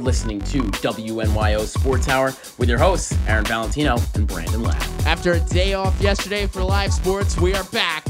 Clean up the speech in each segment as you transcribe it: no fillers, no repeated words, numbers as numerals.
listening to WNYO Sports Hour with your hosts, Aaron Valentino and Brandon Ladd. After a day off yesterday for live sports, we are back.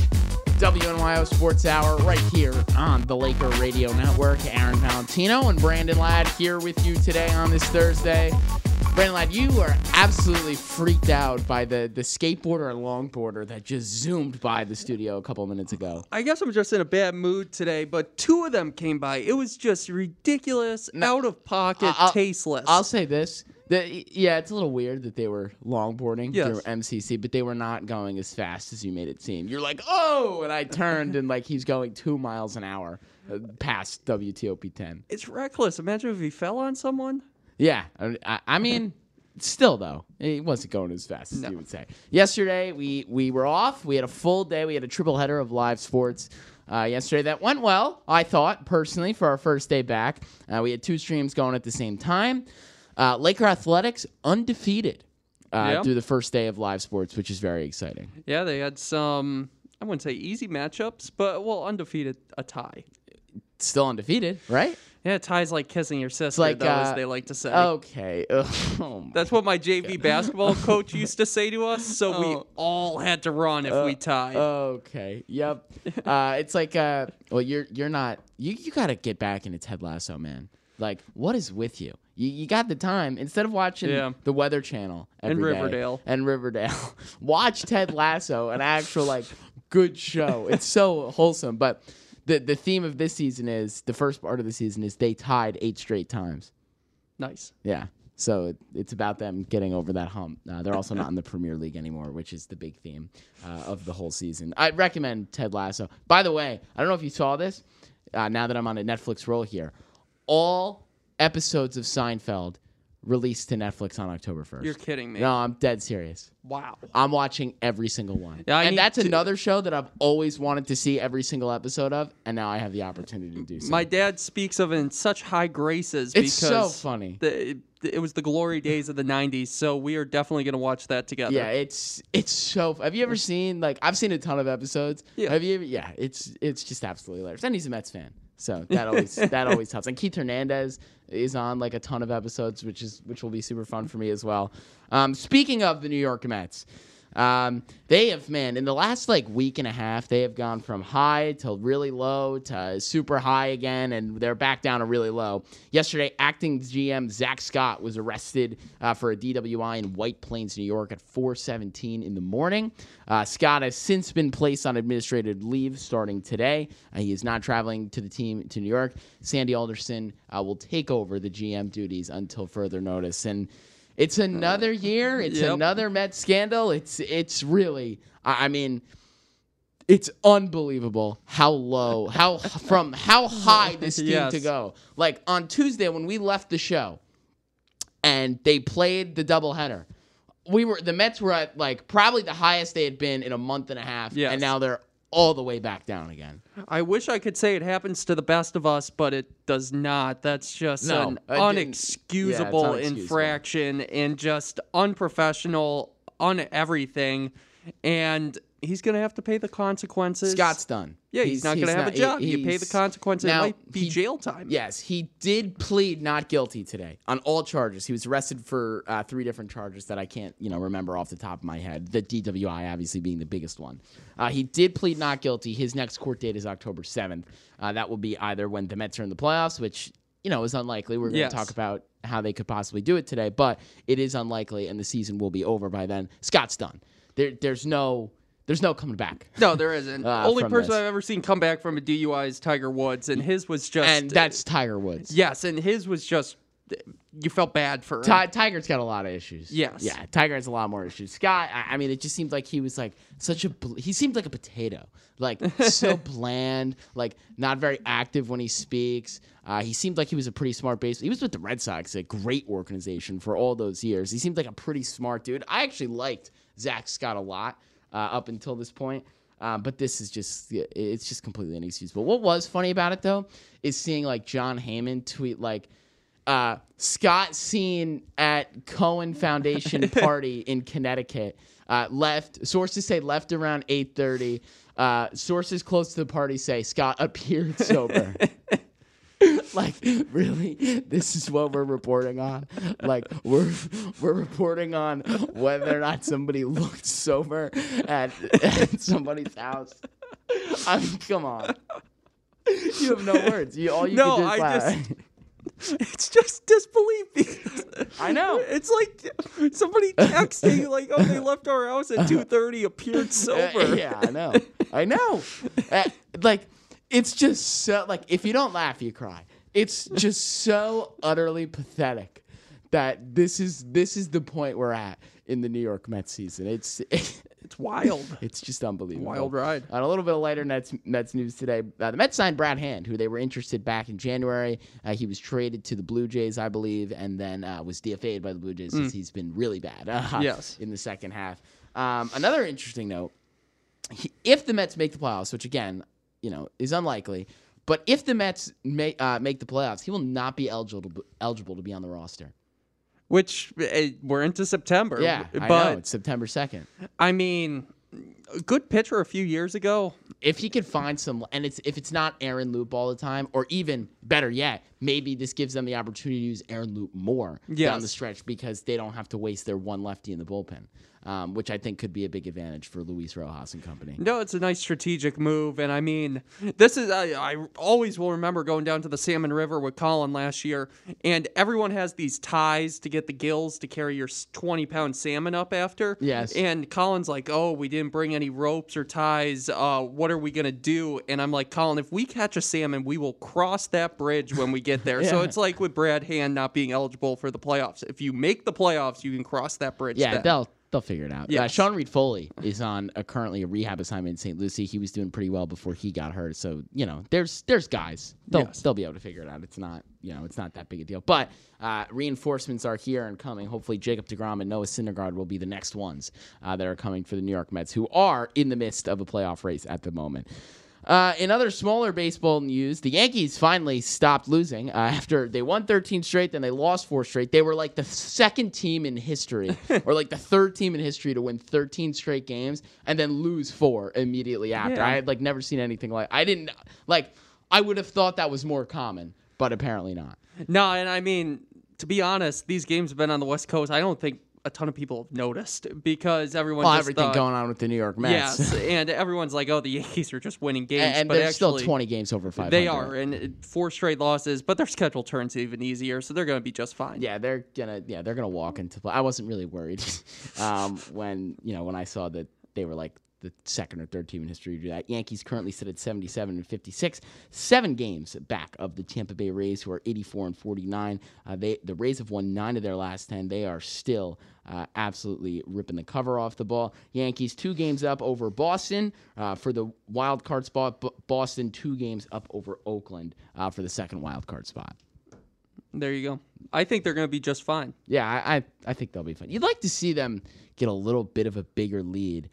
WNYO Sports Hour right here on the Laker Radio Network. Aaron Valentino and Brandon Ladd here with you today on this Thursday. Brandon Ladd, you are absolutely freaked out by the skateboarder and longboarder that just zoomed by the studio a couple minutes ago. I guess I'm just in a bad mood today, but two of them came by. It was just ridiculous, out of pocket, tasteless. I'll say this. It's a little weird that they were longboarding through MCC, but they were not going as fast as you made it seem. You're like, oh, and I turned and like he's going 2 miles an hour past WTOP 10. It's reckless. Imagine if he fell on someone. Yeah, I mean, still though, it wasn't going as fast as you would say. Yesterday, we were off. We had a full day. We had a triple header of live sports yesterday. That went well, I thought, personally, for our first day back. We had 2 streams going at the same time. Laker Athletics undefeated through the first day of live sports, which is very exciting. Yeah, they had some, I wouldn't say easy matchups, but, undefeated, a tie. Still undefeated, right? Yeah, tie's like kissing your sister, as they like to say. Okay. That's what my JV basketball coach used to say to us, so we all had to run if we tied. Okay. Yep. It's like, you're not, you got to get back into Ted Lasso, man. Like, what is with you? You got the time. Instead of watching the Weather Channel every day and Riverdale, watch Ted Lasso, an actual, good show. It's so wholesome, but... The theme of this season is, the first part of the season is they tied 8 straight times. Nice. Yeah. So it's about them getting over that hump. They're also not in the Premier League anymore, which is the big theme of the whole season. I'd recommend Ted Lasso. By the way, I don't know if you saw this, now that I'm on a Netflix roll here. All episodes of Seinfeld released to Netflix on October 1st. You're kidding me. No, I'm dead serious. Wow. I'm watching every single one. Yeah, and that's another show that I've always wanted to see every single episode of, and now I have the opportunity to do so. My dad speaks of it in such high graces it's because so funny. It was the glory days of the 90s, so we are definitely going to watch that together. Yeah, it's so... Have you ever seen, I've seen a ton of episodes. Yeah. Have you ever... Yeah, it's just absolutely hilarious. And he's a Mets fan. So that always helps. And Keith Hernandez is on a ton of episodes, which will be super fun for me as well. Speaking of the New York Mets, they have, in the last week and a half, they have gone from high to really low to super high again, and they're back down to really low. Yesterday, acting GM Zach Scott was arrested for a DWI in White Plains, New York at 4:17 in the morning. Scott has since been placed on administrative leave starting today. He is not traveling to the team to New York. Sandy Alderson will take over the GM duties until further notice. And it's another year. It's another Mets scandal. It's really, it's unbelievable how high this team to go. On Tuesday when we left the show and they played the doubleheader, the Mets were at probably the highest they had been in a month and a half, and now they're all the way back down again. I wish I could say it happens to the best of us, but it does not. That's just an unexcusable infraction and just unprofessional on everything. And he's going to have to pay the consequences. Scott's done. Yeah, he's not going to have a job. You pay the consequences. It might be jail time. Yes, he did plead not guilty today on all charges. He was arrested for 3 different charges that I can't, remember off the top of my head. The DWI obviously being the biggest one. He did plead not guilty. His next court date is October 7th. That will be either when the Mets are in the playoffs, which, is unlikely. We're going to talk about how they could possibly do it today, but it is unlikely, and the season will be over by then. Scott's done. There's no coming back. No, there isn't. Only person I've ever seen come back from a DUI is Tiger Woods, and his was just... And that's Tiger Woods. Yes, and his was just... You felt bad for him. Tiger's got a lot of issues. Yes. Yeah, Tiger has a lot more issues. Scott, it just seemed like he was he seemed like a potato. So bland, not very active when he speaks. He seemed like he was a pretty smart base. He was with the Red Sox, a great organization for all those years. He seemed like a pretty smart dude. I actually liked Zach Scott a lot up until this point. But this is it's just completely inexcusable. What was funny about it, though, is seeing John Heyman tweet Scott seen at Cohen Foundation party in Connecticut. Sources say left around 8:30. Sources close to the party say Scott appeared sober. Like, really? This is what we're reporting on? Like, we're reporting on whether or not somebody looked sober at somebody's house. I mean, come on. You have no words. All you can do is laugh. It's just disbelief. I know. It's like somebody texting like, "Oh, they left our house at 2:30, appeared sober." Yeah, I know. Like, it's just so, like, if you don't laugh, you cry. It's just so utterly pathetic that this is the point we're at in the New York Mets season. It's wild. It's just unbelievable. Wild ride. On a little bit of lighter Mets news today, the Mets signed Brad Hand, who they were interested back in January. He was traded to the Blue Jays, I believe, and then was DFA'd by the Blue Jays since he's been really bad in the second half. Another interesting note, if the Mets make the playoffs, which again, is unlikely, but if the Mets make the playoffs, he will not be eligible to be on the roster. Which, we're into September. Yeah, I know. It's September 2nd. I mean, a good pitcher a few years ago. If he could find some, and if it's not Aaron Loup all the time, or even better yet, maybe this gives them the opportunity to use Aaron Loup more down the stretch because they don't have to waste their one lefty in the bullpen, which I think could be a big advantage for Luis Rojas and company. No, it's a nice strategic move, and I mean, this is I always will remember going down to the Salmon River with Colin last year, and everyone has these ties to get the gills to carry your 20-pound salmon up after. Yes. And Colin's like, "Oh, we didn't bring any ropes or ties. What are we gonna do?" And I'm like, "Colin, if we catch a salmon, we will cross that bridge when we get there." So it's like with Brad Hand not being eligible for the playoffs. If you make the playoffs, you can cross that bridge. Yeah, then. They'll figure it out. Yes. Sean Reed Foley is on currently a rehab assignment in St. Lucie. He was doing pretty well before he got hurt. So, there's guys. They'll be able to figure it out. It's not, it's not that big a deal. But reinforcements are here and coming. Hopefully Jacob deGrom and Noah Syndergaard will be the next ones that are coming for the New York Mets, who are in the midst of a playoff race at the moment. In other smaller baseball news, the Yankees finally stopped losing after they won 13 straight, then they lost 4 straight. They were like the second team in history, or like the third team in history to win 13 straight games and then lose 4 immediately after. Yeah. I had never seen anything I would have thought that was more common, but apparently not. No, and I mean, to be honest, these games have been on the West Coast. I don't think a ton of people have noticed because everyone everything going on with the New York Mets. Yes, and everyone's like, "Oh, the Yankees are just winning games," and but they're actually, still 20 games over 500. They are, and 4 straight losses, but their schedule turns even easier, so they're going to be just fine. Yeah, they're gonna walk into play. I wasn't really worried when I saw that they were like the second or third team in history to do that. Yankees currently sit at 77 and 56, 7 games back of the Tampa Bay Rays, who are 84 and 49. The Rays have won 9 of their last 10. They are still absolutely ripping the cover off the ball. Yankees 2 games up over Boston for the wild card spot. Boston 2 games up over Oakland for the second wild card spot. There you go. I think they're going to be just fine. Yeah, I think they'll be fine. You'd like to see them get a little bit of a bigger lead.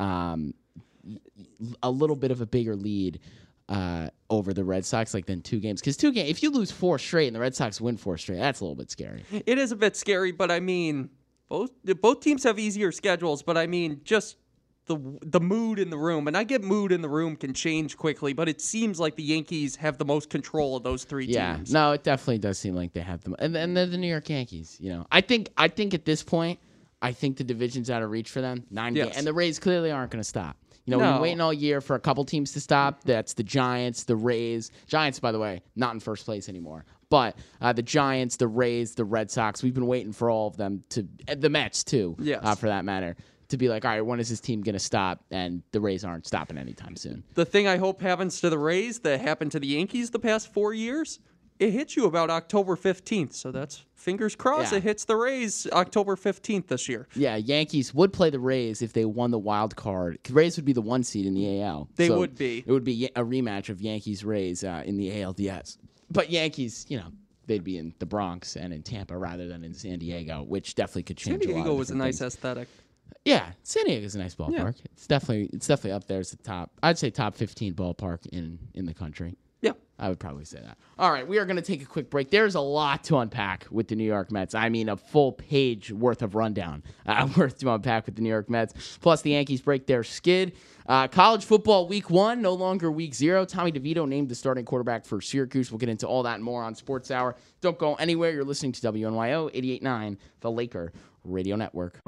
Over the Red Sox, than 2 games. Because 2 games, if you lose 4 straight and the Red Sox win 4 straight, that's a little bit scary. It is a bit scary, but I mean, both teams have easier schedules. But I mean, just the mood in the room, and I get mood in the room can change quickly, but it seems like the Yankees have the most control of those 3 teams. No, it definitely does seem like they have them, and they're the New York Yankees. I think at this point, I think the division's out of reach for them. 9 games, and the Rays clearly aren't going to stop. We've been waiting all year for a couple teams to stop. That's the Giants, the Rays. Giants, by the way, not in first place anymore. But the Giants, the Rays, the Red Sox, we've been waiting for all of them the Mets too, for that matter, to be like, all right, when is this team going to stop? And the Rays aren't stopping anytime soon. The thing I hope happens to the Rays that happened to the Yankees the past 4 years, it hits you about October 15th. So that's fingers crossed it hits the Rays October 15th this year. Yeah, Yankees would play the Rays if they won the wild card. The Rays would be the 1 seed in the AL. They would be. It would be a rematch of Yankees-Rays in the ALDS. But Yankees, they'd be in the Bronx and in Tampa rather than in San Diego, which definitely could change a lot. San Diego of was a nice things. aesthetic. Yeah, San Diego's a nice ballpark. Yeah. It's definitely up there as the top. I'd say top 15 ballpark in the country. Yeah, I would probably say that. All right, we are going to take a quick break. There's a lot to unpack with the New York Mets. I mean, a full page worth of rundown worth to unpack with the New York Mets. Plus, the Yankees break their skid. College football week 1, no longer week 0. Tommy DeVito named the starting quarterback for Syracuse. We'll get into all that and more on Sports Hour. Don't go anywhere. You're listening to WNYO 88.9, the Laker Radio Network.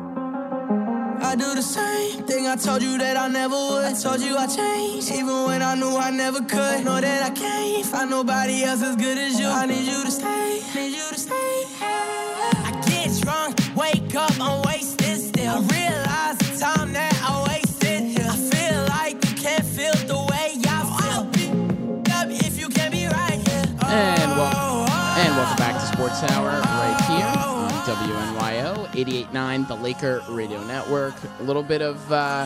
I do the same thing I told you that I never would. I told you I changed, even when I knew I never could. Know that I can't find nobody else as good as you. I need you to stay, need you to stay. I get drunk, wake up, I'm wasted still. I realize the time that I wasted here. I feel like you can't feel the way I feel. Up if you can be right here. And welcome back to Sports Hour right here on WNYO 88.9, the Laker Radio Network. A little bit of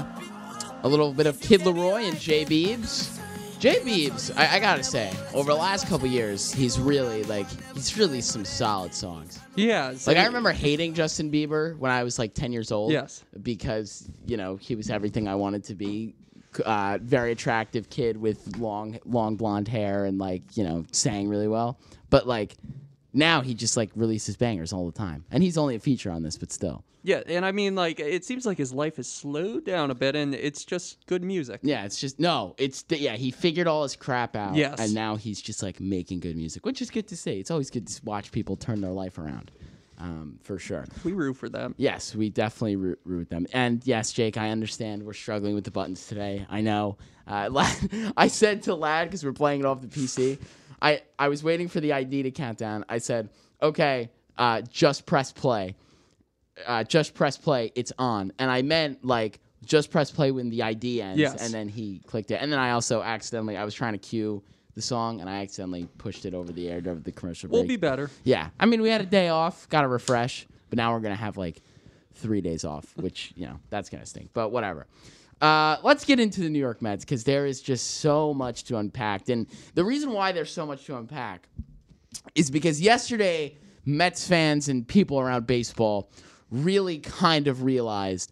Kid Laroi and Jay Biebs. Jay Biebs, I gotta say, over the last couple years, he's really some solid songs. Yeah. Like, I remember hating Justin Bieber when I was like 10 years old. Yes. Because, he was everything I wanted to be. Very attractive kid with long blonde hair and sang really well. But now he just releases bangers all the time. And he's only a feature on this, but still. Yeah, and I mean, it seems like his life has slowed down a bit, and it's just good music. Yeah, he figured all his crap out. Yes. And now he's just making good music, which is good to see. It's always good to watch people turn their life around. For sure. We root for them. Yes, we definitely root them. And yes, Jake, I understand we're struggling with the buttons today. I know. I said to Lad, because we're playing it off the PC, I was waiting for the ID to count down. I said, okay, just press play. Just press play, it's on. And I meant just press play when the ID ends. Yes. And then he clicked it. And then I also I was trying to cue the song, and I accidentally pushed it over the air during the commercial break. We'll be better. Yeah. I mean, we had a day off, got to refresh, but now we're going to have 3 days off, which, that's going to stink. But whatever. Let's get into the New York Mets, because there is just so much to unpack. And the reason why there's so much to unpack is because yesterday, Mets fans and people around baseball really kind of realized,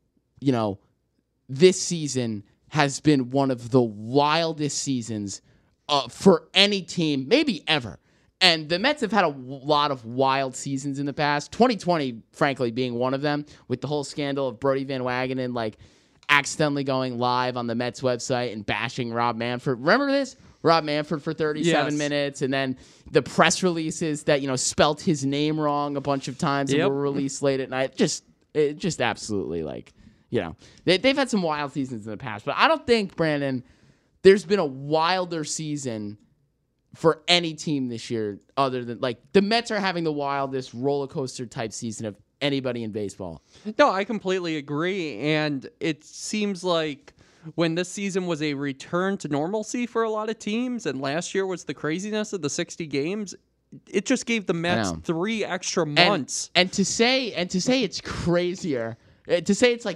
this season has been one of the wildest seasons for any team, maybe ever. And the Mets have had a lot of wild seasons in the past. 2020, frankly, being one of them, with the whole scandal of Brodie Van Wagenen, accidentally going live on the Mets website and bashing Rob Manfred. Remember this? Rob Manfred for 37 minutes, and then the press releases that, spelt his name wrong a bunch of times and were released late at night. Just absolutely, they've had some wild seasons in the past. But I don't think, Brandon, there's been a wilder season for any team this year other than, the Mets are having the wildest roller coaster type season of anybody in baseball. No, I completely agree. And it seems like when this season was a return to normalcy for a lot of teams, and last year was the craziness of the 60 games, it just gave the Mets 3 extra months. And to say it's crazier, to say it's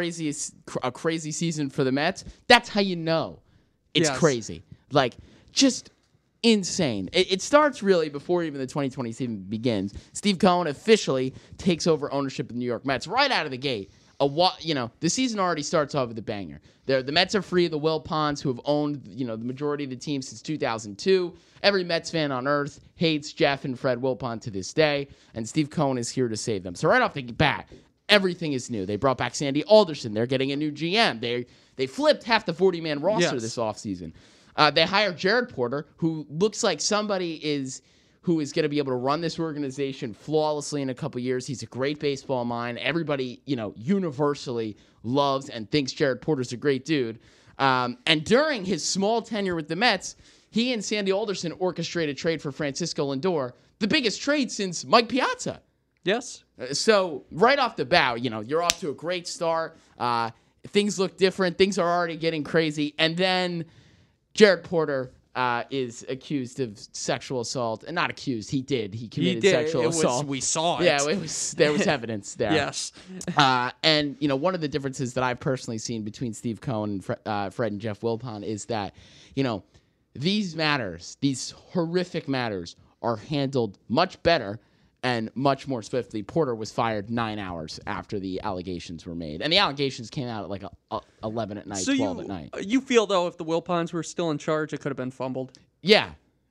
a crazy season for the Mets, that's how you know it's crazy. Just insane. It starts really before even the 2020 season begins. Steve Cohen officially takes over ownership of the New York Mets right out of the gate. The season already starts off with a banger. The Mets are free of the Wilpons, who have owned, the majority of the team since 2002. Every Mets fan on earth hates Jeff and Fred Wilpon to this day, and Steve Cohen is here to save them. So right off the bat, everything is new. They brought back Sandy Alderson. They're getting a new GM. They flipped half the 40-man roster this offseason. They hired Jared Porter, who looks like somebody who is going to be able to run this organization flawlessly in a couple years. He's a great baseball mind. Everybody, universally loves and thinks Jared Porter's a great dude. And during his small tenure with the Mets, he and Sandy Alderson orchestrated a trade for Francisco Lindor, the biggest trade since Mike Piazza. Yes. So right off the bat, you're off to a great start. Things look different. Things are already getting crazy. And then Jared Porter is accused of sexual assault. And not accused, he did. He committed sexual assault. We saw it. Yeah, there was evidence there. Yes. And, one of the differences that I've personally seen between Steve Cohen and Fred and Jeff Wilpon is that, these matters, these horrific matters, are handled much better and much more swiftly. Porter was fired 9 hours after the allegations were made. And the allegations came out at 11 at night, 12 at night. You feel, though, if the Wilpons were still in charge, it could have been fumbled? Yeah.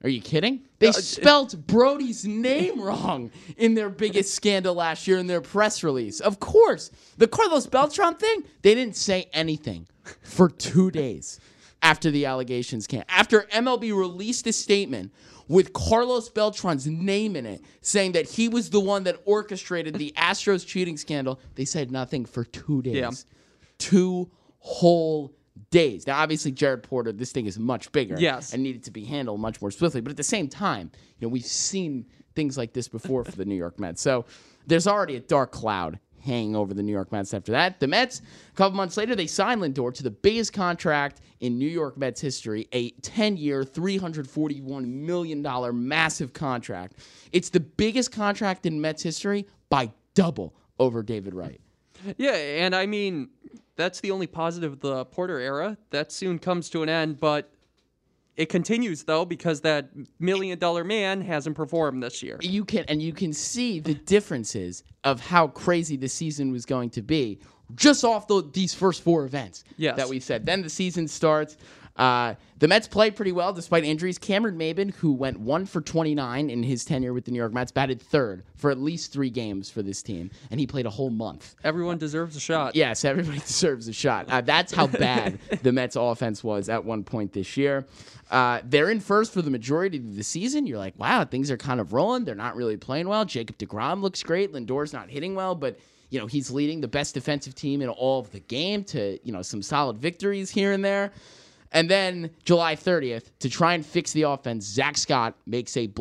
Are you kidding? They spelled Brody's name wrong in their biggest scandal last year in their press release. Of course. The Carlos Beltran thing, they didn't say anything for 2 days after the allegations came. After MLB released a statement with Carlos Beltran's name in it, saying that he was the one that orchestrated the Astros cheating scandal, they said nothing for 2 days. Yeah. 2 whole days. Now, obviously, Jared Porter, this thing is much bigger and needed to be handled much more swiftly. But at the same time, we've seen things like this before for the New York Mets. So there's already a dark cloud hanging over the New York Mets after that. The Mets, a couple months later, they signed Lindor to the biggest contract in New York Mets history, a 10-year, $341 million massive contract. It's the biggest contract in Mets history by double over David Wright. Yeah, and I mean, that's the only positive of the Porter era. That soon comes to an end, but it continues, though, because that $1 million man hasn't performed this year. You can see the differences of how crazy the season was going to be just off these first 4 events that we said. Then the season starts. The Mets played pretty well despite injuries. Cameron Maybin, who went 1 for 29 in his tenure with the New York Mets, batted third for at least 3 games for this team, and he played a whole month. Everyone deserves a shot. Yes, everybody deserves a shot. That's how bad the Mets offense was at one point this year. They're in first for the majority of the season. You're like, wow, things are kind of rolling. They're not really playing well. Jacob deGrom looks great. Lindor's not hitting well, but he's leading the best defensive team in all of the game to some solid victories here and there. And then July 30th, to try and fix the offense, Zach Scott makes a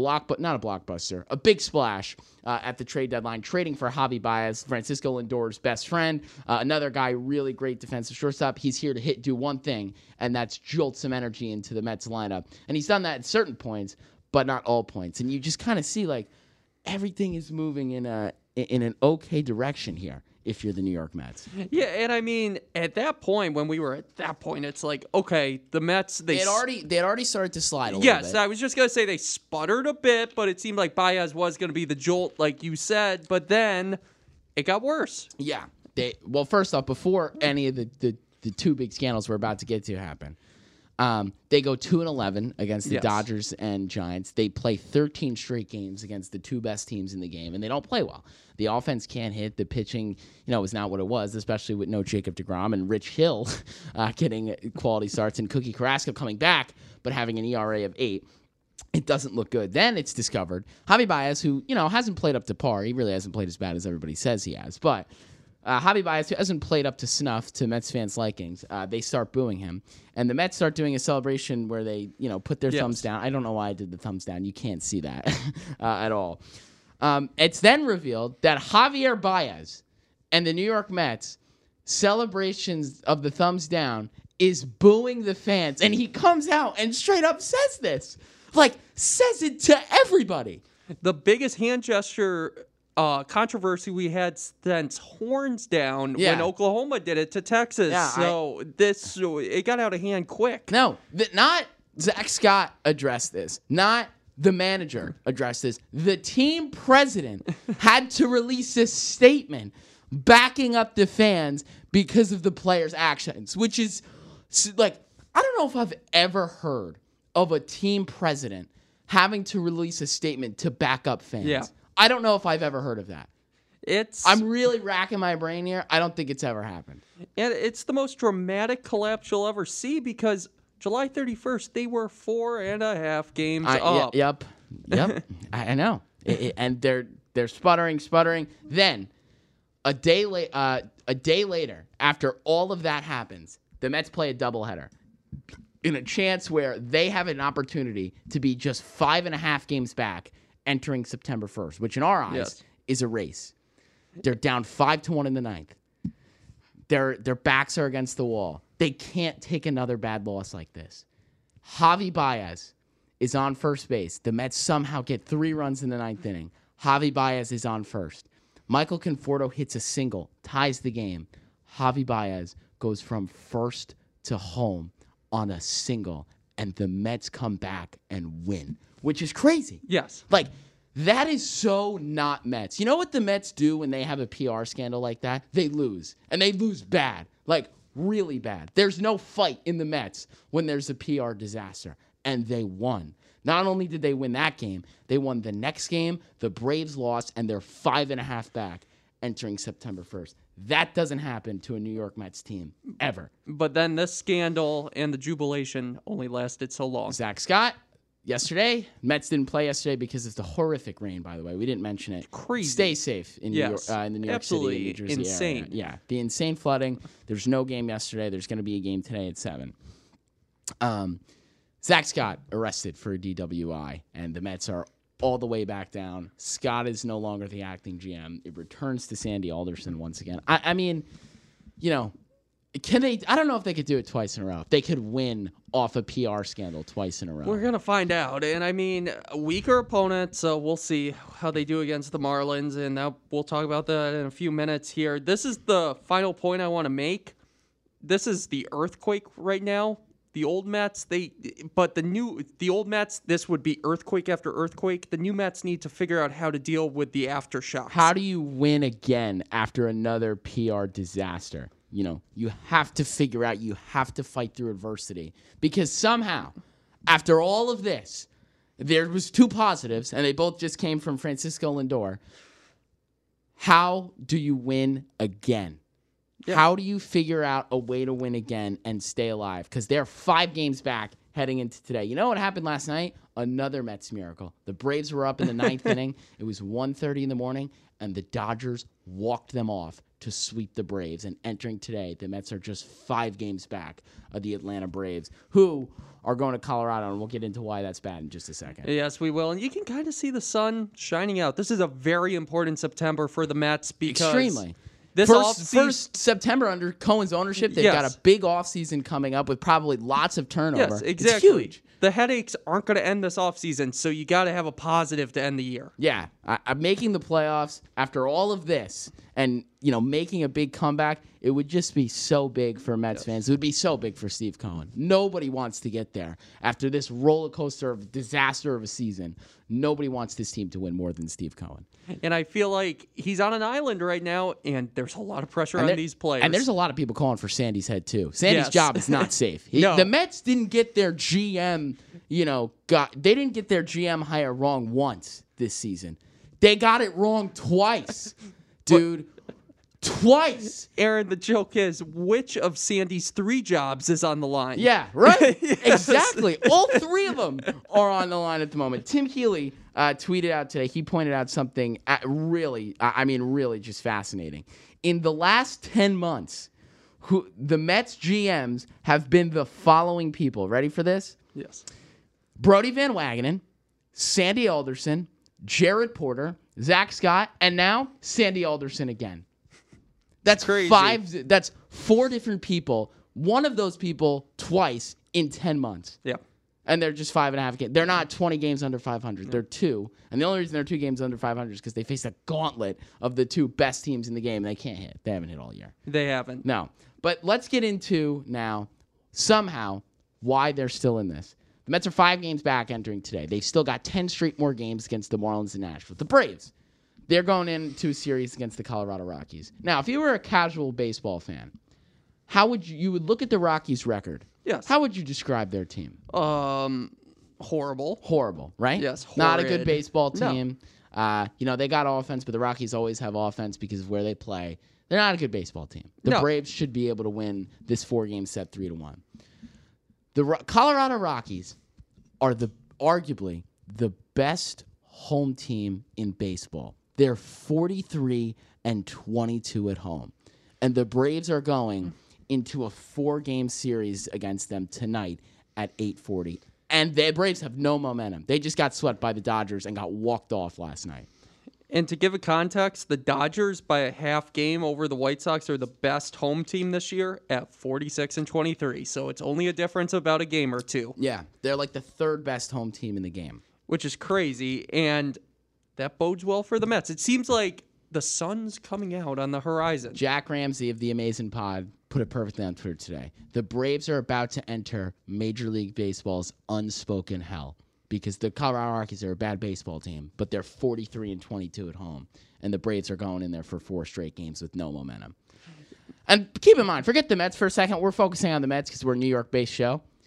big splash at the trade deadline, trading for Javi Baez, Francisco Lindor's best friend, another guy, really great defensive shortstop. He's here to do one thing, and that's jolt some energy into the Mets lineup. And he's done that at certain points, but not all points. And you just kind of see, everything is moving in an okay direction here if you're the New York Mets. Yeah, and I mean, at that point, when we were at that point, it's like, okay, the Mets, they had already started to slide a little bit. Yes, I was just going to say they sputtered a bit, but it seemed like Baez was going to be the jolt, like you said, but then it got worse. Yeah. First off, before any of the 2 big scandals we're about to get to happen, they go 2-11 against the Dodgers and Giants. They play 13 straight games against the 2 best teams in the game, and they don't play well. The offense can't hit. The pitching, is not what it was, especially with no Jacob deGrom and Rich Hill getting quality starts and Cookie Carrasco coming back but having an ERA of 8. It doesn't look good. Then it's discovered Javi Baez, who, hasn't played up to par. He really hasn't played as bad as everybody says he has, but Javi Baez, who hasn't played up to snuff to Mets fans' likings, they start booing him. And the Mets start doing a celebration where they, put their thumbs down. I don't know why I did the thumbs down. You can't see that at all. It's then revealed that Javier Baez and the New York Mets celebrations of the thumbs down is booing the fans. And he comes out and straight up says this. Says it to everybody. The biggest hand gesture controversy we had since Horns down when Oklahoma did it to Texas. Yeah, it got out of hand quick. No, not Zach Scott addressed this. Not the manager addressed this. The team president had to release a statement backing up the fans because of the players' actions, which is I don't know if I've ever heard of a team president having to release a statement to back up fans. Yeah. I don't know if I've ever heard of that. I'm really racking my brain here. I don't think it's ever happened. And it's the most dramatic collapse you'll ever see because July 31st, they were 4.5 games up. Yep. I know. And they're sputtering. Then a day later, after all of that happens, the Mets play a doubleheader in a chance where they have an opportunity to be just 5.5 games back entering September 1st, which in our eyes is a race. They're down 5-1 in the 9th. Their backs are against the wall. They can't take another bad loss like this. Javi Baez is on first base. The Mets somehow get 3 runs in the 9th inning. Javi Baez is on first. Michael Conforto hits a single, ties the game. Javi Baez goes from first to home on a single, and the Mets come back and win, which is crazy. Yes. That is so not Mets. You know what the Mets do when they have a PR scandal like that? They lose, and they lose bad, really bad. There's no fight in the Mets when there's a PR disaster. and they won. Not only did they win that game, they won the next game. The Braves lost, and they're 5.5 back entering September 1st. That doesn't happen to a New York Mets team ever. But then this scandal and the jubilation only lasted so long. Zach Scott, yesterday, Mets didn't play yesterday because of the horrific rain, by the way. We didn't mention it. Crazy. Stay safe in New York, in the New York Absolutely City and New Jersey insane. area. Yeah, the insane flooding. There's no game yesterday. There's going to be a game today at 7. Zach Scott arrested for a DWI, and the Mets are all the way back down. Scott is no longer the acting GM. It returns to Sandy Alderson once again. I mean, can they? I don't know if they could do it twice in a row. If they could win off a PR scandal twice in a row. We're going to find out. And I mean, a weaker opponent, so we'll see how they do against the Marlins. And we'll talk about that in a few minutes here. This is the final point I want to make. This is the earthquake right now. The old Mets, the old Mets, this would be earthquake after earthquake. The new Mets need to figure out how to deal with the aftershocks. How do you win again after another PR disaster? You have to figure out, you have to fight through adversity. Because somehow, after all of this, there was 2 positives, and they both just came from Francisco Lindor. How do you win again? Yeah. How do you figure out a way to win again and stay alive? Because they're 5 games back heading into today. You know what happened last night? Another Mets miracle. The Braves were up in the 9th inning. It was 1:30 in the morning, and the Dodgers walked them off to sweep the Braves. And entering today, the Mets are just 5 games back of the Atlanta Braves, who are going to Colorado, and we'll get into why that's bad in just a second. Yes, we will. And you can kind of see the sun shining out. This is a very important September for the Mets because... Extremely. This first September under Cohen's ownership, they've got a big offseason coming up with probably lots of turnover. Yes, exactly. It's huge. The headaches aren't going to end this offseason, so you got to have a positive to end the year. Yeah, I'm making the playoffs after all of this and, making a big comeback. It would just be so big for Mets fans. It would be so big for Steve Cohen. Nobody wants to get there. After this roller coaster of disaster of a season, nobody wants this team to win more than Steve Cohen. And I feel like he's on an island right now, and there's a lot of pressure on these players. And there's a lot of people calling for Sandy's head, too. Sandy's job is not safe. The Mets didn't get their GM, they didn't get their GM hire wrong once this season. They got it wrong twice, dude. Twice. Aaron, the joke is, which of Sandy's 3 jobs is on the line? Yeah, right? Yes. Exactly. All 3 of them are on the line at the moment. Tim Healy tweeted out today. He pointed out something really just fascinating. In the last 10 months, the Mets GMs have been the following people. Ready for this? Yes. Brodie Van Wagenen, Sandy Alderson, Jared Porter, Zach Scott, and now Sandy Alderson again. That's crazy. That's 4 different people. One of those people twice in 10 months. Yeah. And they're just 5.5 games. They're not 20 games under 500. They're 2. And the only reason they're 2 games under 500 is because they faced a gauntlet of the 2 best teams in the game. And they can't hit. They haven't hit all year. They haven't. No. But let's get into now, somehow, why they're still in this. The Mets are 5 games back entering today. They've still got 10 straight more games against the Marlins and Nashville. The Braves, they're going into a series against the Colorado Rockies. Now, if you were a casual baseball fan, how would you would look at the Rockies' record? Yes. How would you describe their team? Horrible. Horrible, right? Yes, horrid. Not a good baseball team. No. They got offense, but the Rockies always have offense because of where they play. They're not a good baseball team. The Braves should be able to win this 4-game set 3-1. The Colorado Rockies are arguably the best home team in baseball. They're 43-22 at home. And the Braves are going into a 4-game series against them tonight at 8:40. And the Braves have no momentum. They just got swept by the Dodgers and got walked off last night. And to give a context, the Dodgers by a half game over the White Sox are the best home team this year at 46-23. So it's only a difference of about a game or 2. Yeah, they're like the 3rd best home team in the game. Which is crazy, and that bodes well for the Mets. It seems like the sun's coming out on the horizon. Jack Ramsey of the Amazing Pod put it perfectly on Twitter today. The Braves are about to enter Major League Baseball's unspoken hell because the Colorado Rockies are a bad baseball team, but they're 43-22 at home, and the Braves are going in there for 4 straight games with no momentum. And keep in mind, forget the Mets for a second. We're focusing on the Mets because we're a New York-based show.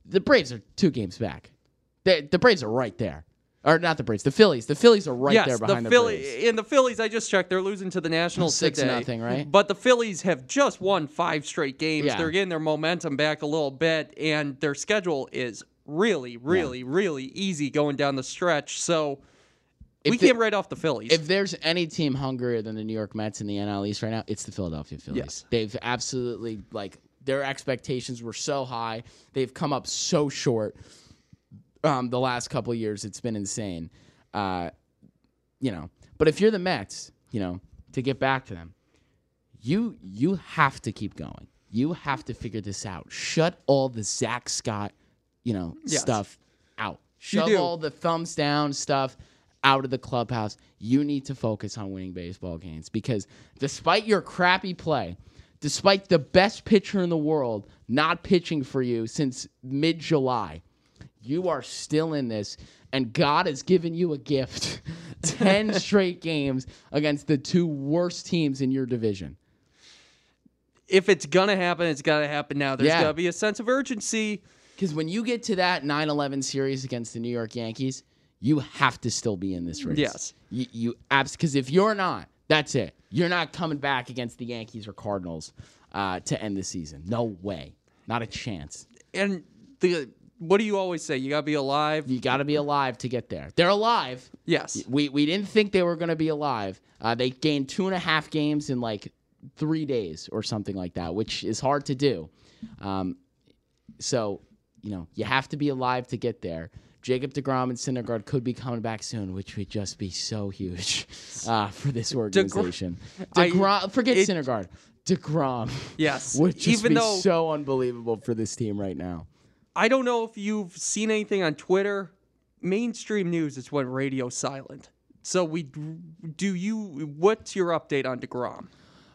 the Braves are 2 games back. The Braves are right there. Or not the Braves, the Phillies. The Phillies are right there behind the Braves. And the Phillies, I just checked, they're losing to the Nationals 6-0, right? But the Phillies have just won 5 straight games. Yeah. They're getting their momentum back a little bit, and their schedule is really, really, really easy going down the stretch. So we came right off the Phillies. If there's any team hungrier than the New York Mets in the NL East right now, it's the Philadelphia Phillies. Yes. They've absolutely, their expectations were so high. They've come up so short the last couple of years. It's been insane. But if you're the Mets, to get back to them, you have to keep going. You have to figure this out. Shut all the Zach Scott, stuff out. Shove all the thumbs down stuff out of the clubhouse. You need to focus on winning baseball games because despite your crappy play, despite the best pitcher in the world not pitching for you since mid-July, you are still in this, and God has given you a gift. 10 straight games against the 2 worst teams in your division. If it's going to happen, it's got to happen now. There's got to be a sense of urgency. Because when you get to that 9-11 series against the New York Yankees, you have to still be in this race. Yes. Because if you're not, that's it. You're not coming back against the Yankees or Cardinals to end the season. No way. Not a chance. And what do you always say? You got to be alive? You got to be alive to get there. They're alive. Yes. We didn't think they were going to be alive. They gained 2.5 games in 3 days or something like that, which is hard to do. So, you have to be alive to get there. Jacob deGrom and Syndergaard could be coming back soon, which would just be so huge for this organization. Forget Syndergaard. deGrom. Yes. Would just be so unbelievable for this team right now. I don't know if you've seen anything on Twitter. Mainstream news is when radio's silent. So what's your update on deGrom?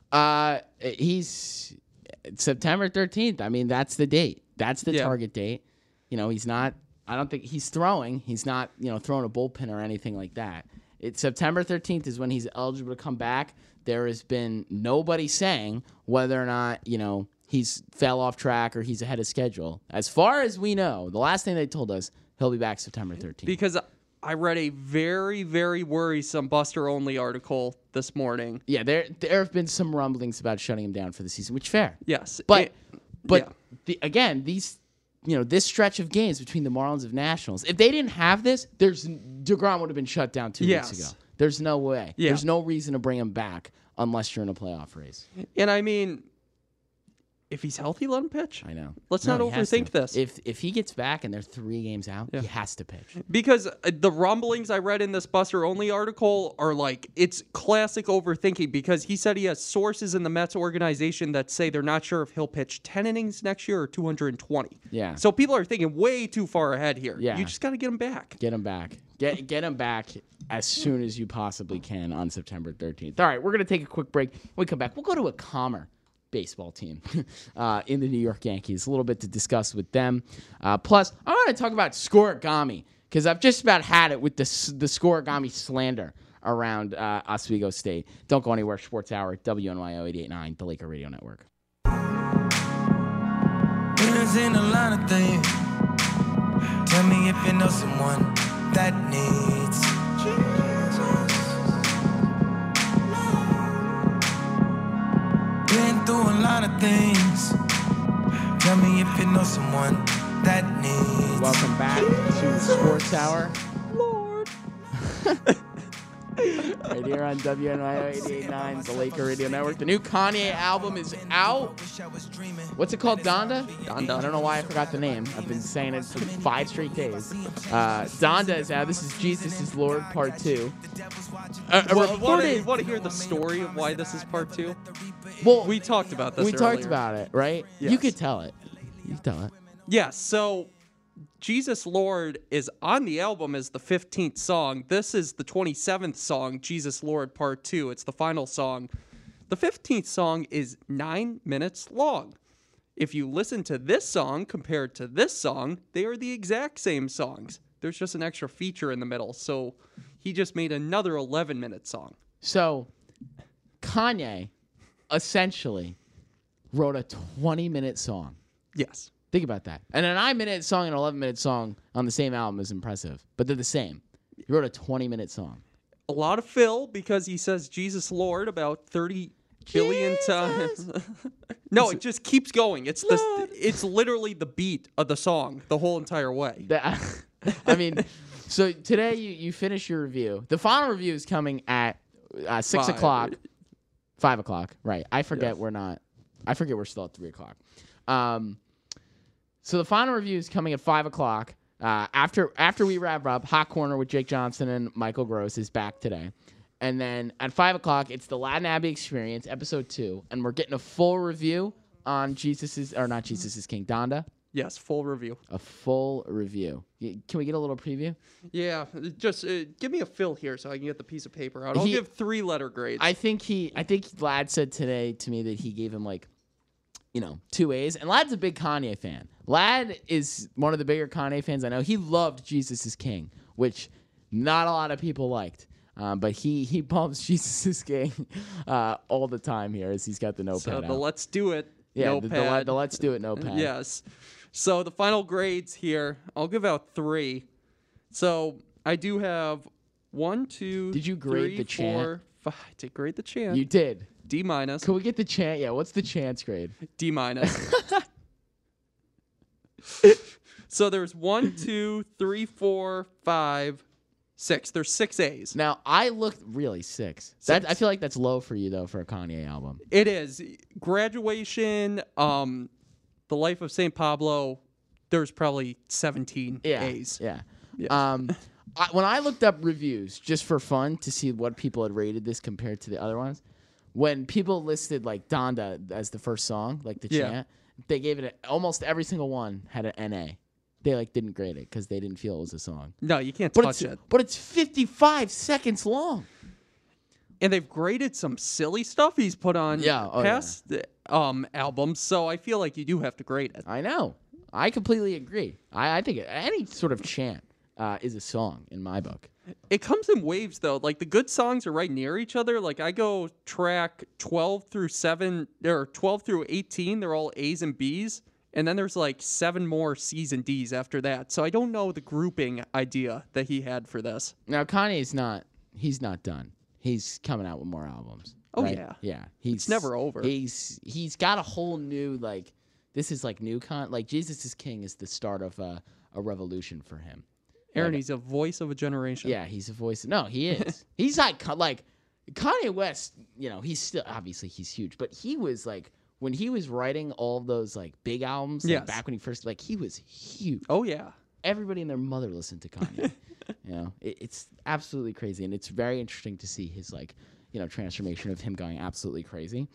He's September 13th. I mean, that's the date. That's the target date. He's not, I don't think he's throwing. He's not, throwing a bullpen or anything like that. It's September 13th is when he's eligible to come back. There has been nobody saying whether or not, he's fell off track or he's ahead of schedule. As far as we know, the last thing they told us, he'll be back September 13th. Because I read a very, very worrisome Buster Only article this morning. Yeah, there have been some rumblings about shutting him down for the season, which fair. Yes. But these this stretch of games between the Marlins and Nationals, if they didn't have this, deGrom would have been shut down 2 weeks ago. There's no way. Yeah. There's no reason to bring him back unless you're in a playoff race. And I mean, if he's healthy, let him pitch. I know. Let's not overthink this. If he gets back and they're 3 games out, he has to pitch. Because the rumblings I read in this Buster Only article are it's classic overthinking because he said he has sources in the Mets organization that say they're not sure if he'll pitch 10 innings next year or 220. Yeah. So people are thinking way too far ahead here. Yeah. You just got to get him back. Get him back. Get him back as soon as you possibly can on September 13th. All right, we're going to take a quick break. When we come back, we'll go to a calmer baseball team in the New York Yankees. A little bit to discuss with them. Plus, I want to talk about Scorigami because I've just about had it with the Scorigami slander around Oswego State. Don't go anywhere. Sports Hour, WNYO 88.9, the Laker Radio Network. In a line of things. Tell me if you know someone that needs been through a lot of things. Tell me if you know someone that needs. Welcome back to Sports Hour. Lord. Right here on WNYO 88.9, the Laker Radio Network. The new Kanye album is out. What's it called, Donda? Donda. I don't know why I forgot the name. I've been saying it for 5 straight days. Donda is out. This is Jesus is Lord, Part 2. Want to hear the story of why this is Part 2? Well, we talked about this earlier. Talked about it, right? Yes. You could tell it. You can tell it. Yes, so Jesus Lord is on the album as the 15th song. This is the 27th song, Jesus Lord Part 2. It's the final song. The 15th song is 9 minutes long. If you listen to this song compared to this song, they are the exact same songs. There's just an extra feature in the middle. So he just made another 11-minute song. So Kanye essentially wrote a 20-minute song. Yes. Think about that. And a 9-minute song and an 11-minute song on the same album is impressive, but they're the same. He wrote a 20-minute song. A lot of Phil because he says Jesus Lord about 30 billion times. No, it just keeps going. It's literally the beat of the song the whole entire way. I mean, so today you finish your review. The final review is coming at 6 o'clock. 5 o'clock, right. I forget we're still at 3 o'clock. So the final review is coming at 5 o'clock. After we wrap up, Hot Corner with Jake Johnson and Michael Gross is back today. And then at 5 o'clock, it's the Latin Abbey Experience, episode 2. And we're getting a full review on not Jesus is King, Donda. Yes, full review. A full review. Can we get a little preview? Yeah, just give me a fill here so I can get the piece of paper out. I'll give 3-letter grades. I think Lad said today to me that he gave him 2 A's. And Lad's a big Kanye fan. Lad is one of the bigger Kanye fans I know. He loved Jesus is King, which not a lot of people liked. But he bumps Jesus is King all the time here as he's got the notepad So the out. Let's Do It notepad. The Let's Do It notepad. Yes. So the final grades here, I'll give out 3. So I do have 1, 2, Did you grade 3, the 4, chant? 5. I did grade the chant. You did. D-. Can we get the chant? Yeah, what's the chant's grade? D-. So there's 1, 2, 3, 4, 5, 6. There's 6 A's. Now, I looked really 6. I feel like that's low for you, though, for a Kanye album. It is. Graduation, The Life of St. Pablo, there's probably 17 A's. Yeah. Yeah. When I looked up reviews, just for fun, to see what people had rated this compared to the other ones, when people listed, Donda as the first song, the chant, they gave it almost every single one had an NA. They didn't grade it because they didn't feel it was a song. No, you can't touch it. But it's 55 long. And they've graded some silly stuff he's put on past albums, so I feel like you do have to grade it. I know. I completely agree. I think any sort of chant is a song in my book. It comes in waves, though. The good songs are right near each other. I go track 12 through 7, or 12 through 18. They're all A's and B's. And then there's 7 more C's and D's after that. So I don't know the grouping idea that he had for this. Now, Kanye's he's not done. He's coming out with more albums. Oh, right? yeah. Yeah. It's never over. He's got a whole new, this is new Jesus is King is the start of a revolution for him. Aaron, he's a voice of a generation. Yeah, he's a voice. No, he is. He's Kanye West, he's still, obviously he's huge, but he was when he was writing all those big albums, back when he first, he was huge. Oh, yeah. Everybody and their mother listened to Kanye. It's absolutely crazy. And it's very interesting to see his transformation of him going absolutely crazy.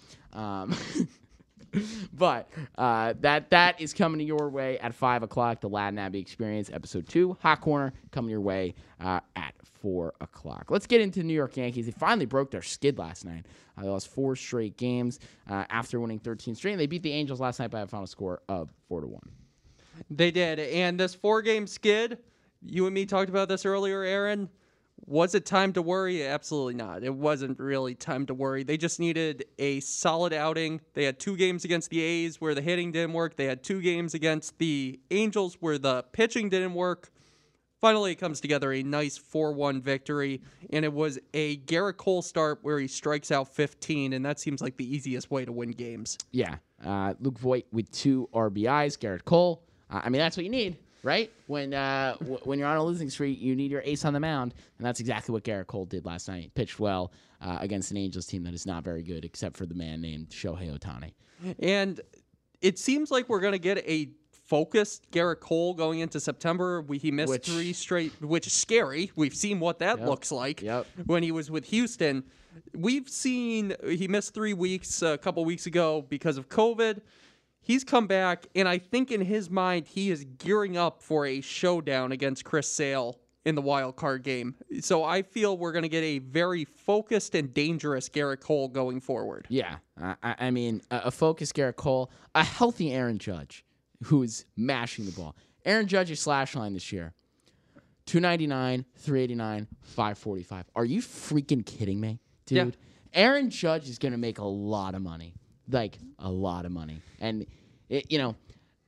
But that is coming your way at 5 o'clock. The Latin Abbey Experience, episode 2, Hot Corner, coming your way at 4 o'clock. Let's get into New York Yankees. They finally broke their skid last night. They lost 4 straight games after winning 13 straight. And they beat the Angels last night by a final score of 4-1. They did. And this 4-game skid, you and me talked about this earlier, Aaron. Was it time to worry? Absolutely not. It wasn't really time to worry. They just needed a solid outing. They had 2 games against the A's where the hitting didn't work. They had 2 games against the Angels where the pitching didn't work. Finally, it comes together, a nice 4-1 victory, and it was a Garrett Cole start where he strikes out 15, and that seems like the easiest way to win games. Yeah. Luke Voit with 2 RBIs, Garrett Cole. That's what you need. Right? When you're on a losing streak, you need your ace on the mound, and that's exactly what Garrett Cole did last night. Pitched well against an Angels team that is not very good, except for the man named Shohei Ohtani. And it seems like we're going to get a focused Garrett Cole going into September. He missed 3 straight, which is scary. We've seen what that looks like when he was with Houston. We've seen he missed 3 weeks a couple weeks ago because of COVID. He's come back, and I think in his mind he is gearing up for a showdown against Chris Sale in the wild card game. So I feel we're going to get a very focused and dangerous Garrett Cole going forward. Yeah. A focused Garrett Cole, a healthy Aaron Judge who is mashing the ball. Aaron Judge's slash line this year, 299, 389, 545. Are you freaking kidding me, dude? Yeah. Aaron Judge is going to make a lot of money. A lot of money. And,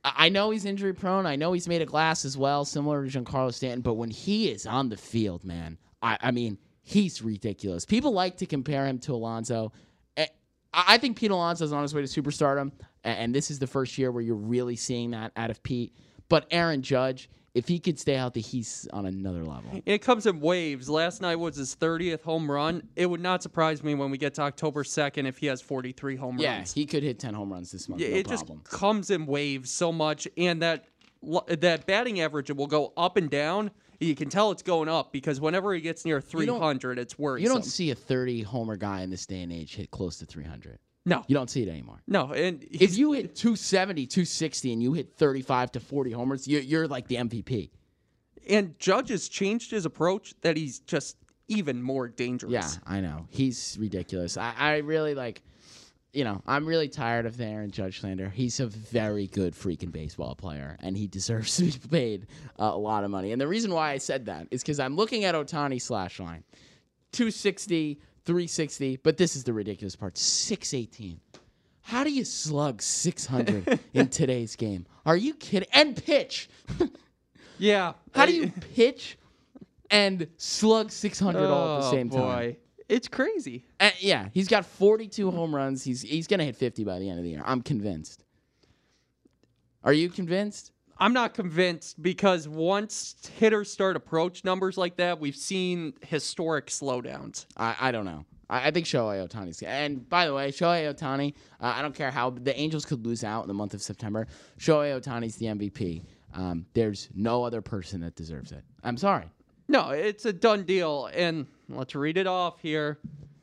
I know he's injury prone. I know he's made of glass as well, similar to Giancarlo Stanton. But when he is on the field, man, I mean, he's ridiculous. People like to compare him to Alonso. I think Pete Alonso is on his way to superstardom, and this is the first year where you're really seeing that out of Pete. But Aaron Judge, if he could stay healthy, he's on another level. It comes in waves. Last night was his 30th home run. It would not surprise me when we get to October 2nd if he has 43 home runs. Yeah, he could hit 10 home runs this month. Yeah, no it problem. just comes in waves so much, and that batting average, it will go up and down. You can tell it's going up because whenever he gets near 300, it's worrisome. You don't see a 30-homer guy in this day and age hit close to 300. No. You don't see it anymore. No. And if you hit 270, 260, and you hit 35 to 40 homers, you're like the MVP. And Judge has changed his approach that he's just even more dangerous. Yeah, I know. He's ridiculous. I really I'm really tired of the Aaron Judge slander. He's a very good freaking baseball player, and he deserves to be paid a lot of money. And the reason why I said that is because I'm looking at Ohtani slash line. 260, 360, but this is the ridiculous part. 618. How do you slug 600 in today's game? Are you kidding? And pitch. Yeah. How do you pitch and slug 600 all at the same time? It's crazy. Yeah, he's got 42 home runs. He's going to hit 50 by the end of the year. I'm convinced. Are you convinced? I'm not convinced because once hitters start approach numbers like that, we've seen historic slowdowns. I don't know. I think Shohei Ohtani's. And by the way, Shohei Ohtani, I don't care how the Angels could lose out in the month of September. Shohei Ohtani's the MVP. There's no other person that deserves it. I'm sorry. No, it's a done deal. And let's read it off here.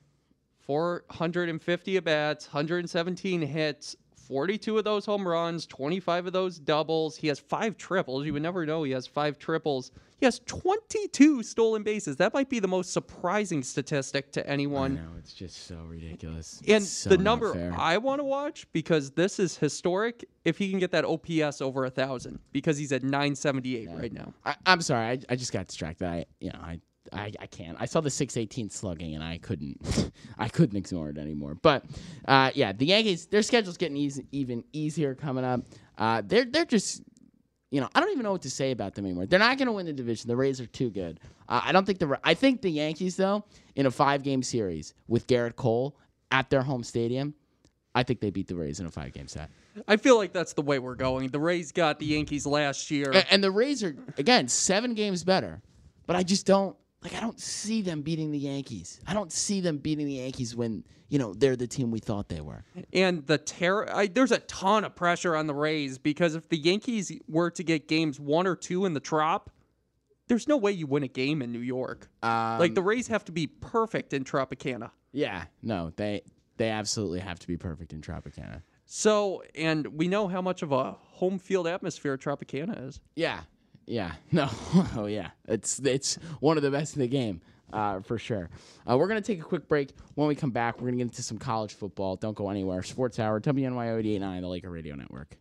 450 at-bats, 117 hits, 42 of those home runs, 25 of those doubles. He has 5 triples. You would never know he has 5 triples. He has 22 stolen bases. That might be the most surprising statistic to anyone. I know, it's just so ridiculous. And so the number I want to watch, because this is historic, if he can get that OPS over 1,000, because he's at 978 right now. I'm sorry, I just got distracted. I can't. I saw the 618 slugging and I couldn't ignore it anymore. But the Yankees, their schedule's getting even easier coming up. They're just, I don't even know what to say about them anymore. They're not going to win the division. The Rays are too good. I think the Yankees, though, in a 5-game series with Garrett Cole at their home stadium, I think they beat the Rays in a 5-game set. I feel like that's the way we're going. The Rays got the Yankees last year. And the Rays are, again, 7 games better. But I just don't. I don't see them beating the Yankees. I don't see them beating the Yankees when, they're the team we thought they were. And there's a ton of pressure on the Rays because if the Yankees were to get games 1 or 2 in the Trop, there's no way you win a game in New York. The Rays have to be perfect in Tropicana. Yeah, no, they absolutely have to be perfect in Tropicana. So, and we know how much of a home field atmosphere Tropicana is. Yeah, no, oh yeah, it's one of the best in the game, for sure. We're gonna take a quick break. When we come back, we're gonna get into some college football. Don't go anywhere. Sports Hour, WNYO 88.9, the Laker Radio Network.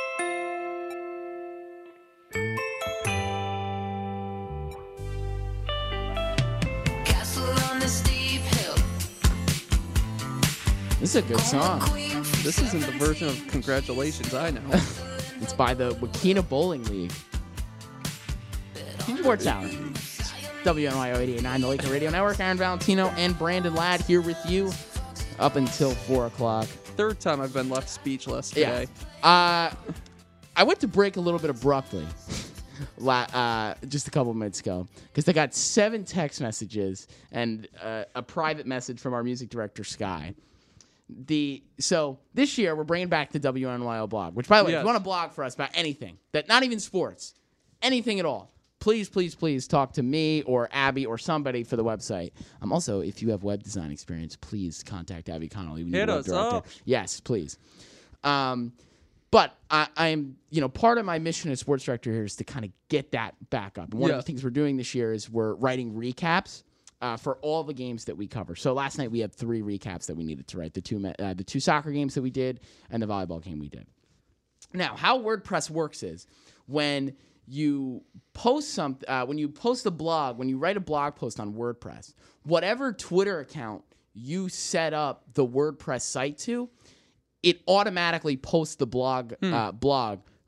Castle on the steep hill. This is a good song. This isn't the version of Congratulations I know. It's by the Wakena Bowling League. Sports Hour. WNYO 88.9, the Laker Radio Network. Aaron Valentino and Brandon Ladd here with you up until 4 o'clock. Third time I've been left speechless today. Yeah. I went to break a little bit abruptly just a couple minutes ago because I got 7 text messages and a private message from our music director, Sky. So this year, we're bringing back the WNYO blog, which, by the way, if you want to blog for us about anything, not even sports, anything at all, please talk to me or Abby or somebody for the website. Also, if you have web design experience, please contact Abby Connolly. Hit us up. Yes, please. But I'm, part of my mission as sports director here is to kind of get that back up. And one of the things we're doing this year is we're writing recaps for all the games that we cover. So last night we had 3 recaps that we needed to write: the 2 soccer games that we did and the volleyball game we did. Now, how WordPress works is when you post when you post a blog, when you write a blog post on WordPress, whatever Twitter account you set up the WordPress site to, it automatically posts the blog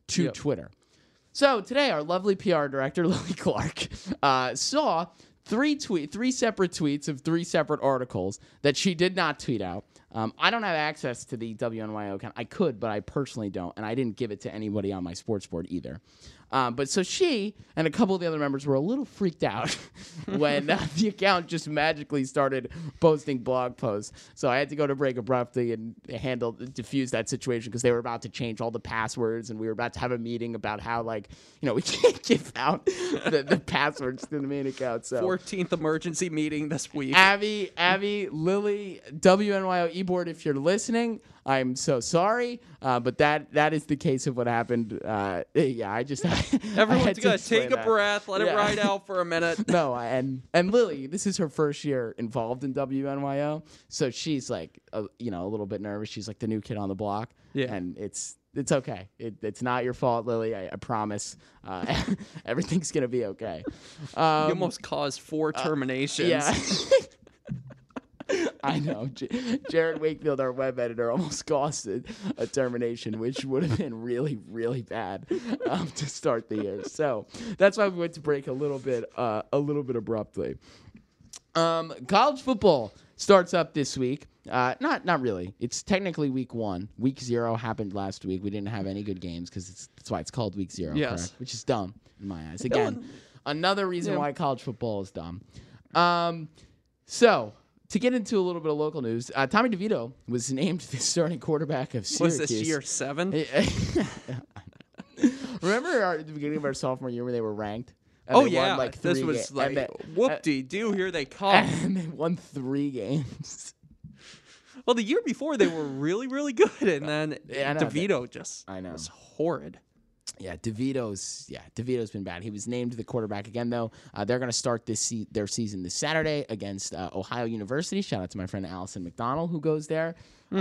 to Twitter. So today, our lovely PR director, Lily Clark, saw three separate tweets of 3 separate articles that she did not tweet out. I don't have access to the WNYO account. I could, but I personally don't, and I didn't give it to anybody on my sports board either. But so she and a couple of the other members were a little freaked out when the account just magically started posting blog posts. So I had to go to break abruptly and diffuse that situation because they were about to change all the passwords, and we were about to have a meeting about how, like, we can't give out the passwords to the main account. So 14th emergency meeting this week. Abby, Lily, WNYO e-board, if you're listening, I'm so sorry, but that is the case of what happened. I just everyone's got to take a breath, let it ride out for a minute. No, and Lily, this is her first year involved in WNYO, so she's like a little bit nervous. She's like the new kid on the block, and it's okay. It's not your fault, Lily. I promise. Everything's gonna be okay. You almost caused 4 terminations. Yeah. I know. Jared Wakefield, our web editor, almost caused a termination, which would have been really, really bad to start the year. So that's why we went to break a little bit abruptly. College football starts up this week. Not really. It's technically week 1. Week 0 happened last week. We didn't have any good games because that's why it's called week 0, correct? Which is dumb in my eyes. Again, another reason why college football is dumb. So to get into a little bit of local news, Tommy DeVito was named the starting quarterback of Syracuse. Was this year 7? Remember at the beginning of our sophomore year when they were ranked? And won like 3 this was like, whoop-de-doo, here they come. And they won 3 games. Well, the year before they were really, really good, and then DeVito was horrid. Yeah, DeVito's been bad. He was named the quarterback again, though. They're going to start their season this Saturday against Ohio University. Shout out to my friend Allison McDonald, who goes there.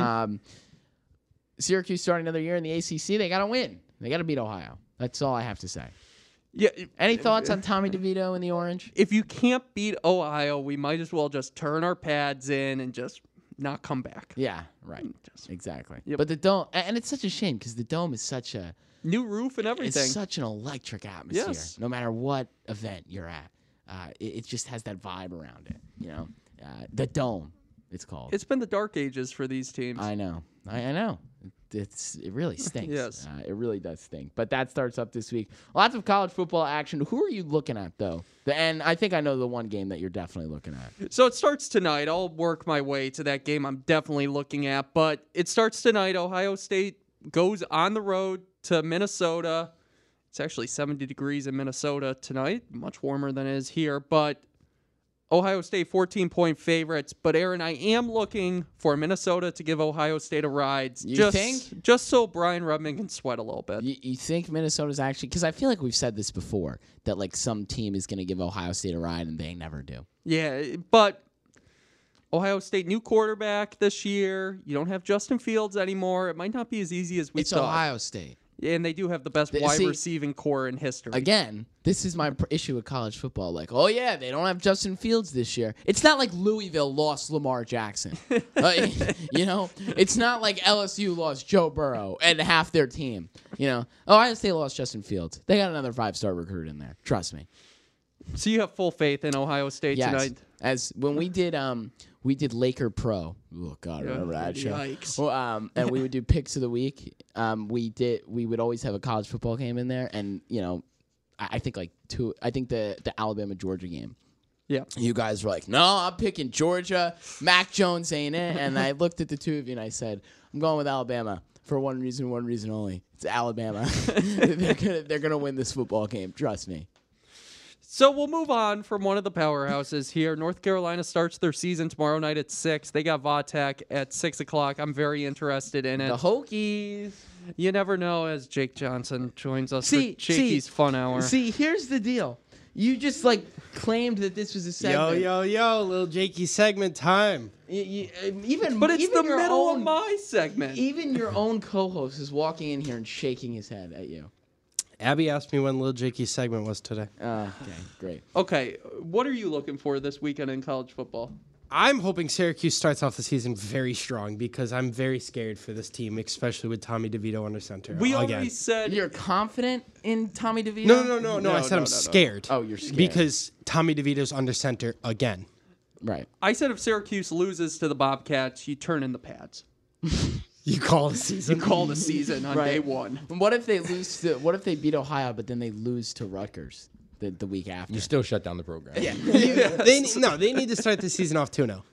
Syracuse starting another year in the ACC. They got to win. They got to beat Ohio. That's all I have to say. Yeah. Any thoughts on Tommy DeVito in the orange? If you can't beat Ohio, we might as well just turn our pads in and just not come back. Yeah, right. Exactly. Yep. But the Dome, and it's such a shame because the Dome is such a new roof and everything. It's such an electric atmosphere. Yes. No matter what event you're at, it just has that vibe around it. The Dome, it's called. It's been the dark ages for these teams. I know. I know. It really stinks. Yes. It really does stink. But that starts up this week. Lots of college football action. Who are you looking at, though? And I think I know the one game that you're definitely looking at. So it starts tonight. I'll work my way to that game I'm definitely looking at. But it starts tonight. Ohio State goes on the road to Minnesota. It's actually 70 degrees in Minnesota tonight. Much warmer than it is here. But Ohio State 14-point favorites, but Aaron, I am looking for Minnesota to give Ohio State a ride. You think? Just so Brian Rudman can sweat a little bit. You think Minnesota's actually, because I feel like we've said this before, that like some team is going to give Ohio State a ride and they never do. Yeah, but Ohio State new quarterback this year. You don't have Justin Fields anymore. It might not be as easy as we thought. It's Ohio State. And they do have the best wide receiving core in history. Again, this is my issue with college football. Like, oh, yeah, they don't have Justin Fields this year. It's not like Louisville lost Lamar Jackson. It's not like LSU lost Joe Burrow and half their team. Ohio State lost Justin Fields. They got another 5-star recruit in there. Trust me. So you have full faith in Ohio State tonight? As when we did Laker Pro. Oh God, remember that show? Yikes. Well, and we would do picks of the week. We would always have a college football game in there, and I think the Alabama Georgia game. Yeah. You guys were like, no, I'm picking Georgia. Mac Jones ain't it. And I looked at the two of you and I said, I'm going with Alabama for one reason only. It's Alabama. They're gonna win this football game. Trust me. So we'll move on from one of the powerhouses here. North Carolina starts their season tomorrow night at 6. They got Vautech at 6 o'clock. I'm very interested in it. The Hokies. You never know as Jake Johnson joins us for Jakey's Fun Hour. See, here's the deal. You just claimed that this was a segment. Yo, little Jakey segment time. But it's the middle of my segment. Even your own co-host is walking in here and shaking his head at you. Abby asked me when Lil Jakey's segment was today. Okay, great. Okay, what are you looking for this weekend in college football? I'm hoping Syracuse starts off the season very strong because I'm very scared for this team, especially with Tommy DeVito under center. We again. already said You're confident in Tommy DeVito? No. I said I'm scared. Oh, you're scared. Because Tommy DeVito's under center again. Right. I said if Syracuse loses to the Bobcats, you turn in the pads. You call the season. You call the season on day Right. one. What if they lose to? What if they beat Ohio, but then they lose to Rutgers the week after? You still shut down the program. Yeah. They need to start the season off 2-0.